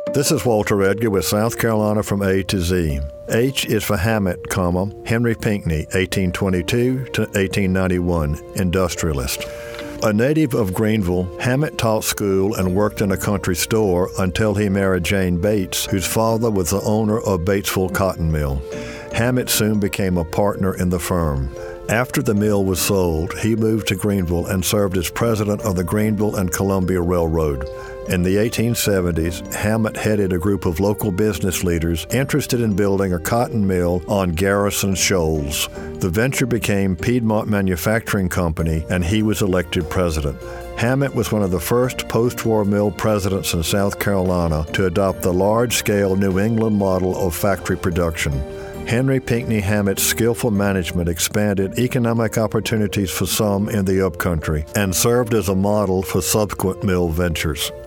This is Walter Edgar with South Carolina from A to Z. H is for Hammett, Henry Pinckney, 1822 to 1891, industrialist. A native of Greenville, Hammett taught school and worked in a country store until he married Jane Bates, whose father was the owner of Batesville Cotton Mill. Hammett soon became a partner in the firm. After the mill was sold, he moved to Greenville and served as president of the Greenville and Columbia Railroad. In the 1870s, Hammett headed a group of local business leaders interested in building a cotton mill on Garrison Shoals. The venture became Piedmont Manufacturing Company, and he was elected president. Hammett was one of the first post-war mill presidents in South Carolina to adopt the large-scale New England model of factory production. Henry Pinckney Hammett's skillful management expanded economic opportunities for some in the upcountry and served as a model for subsequent mill ventures.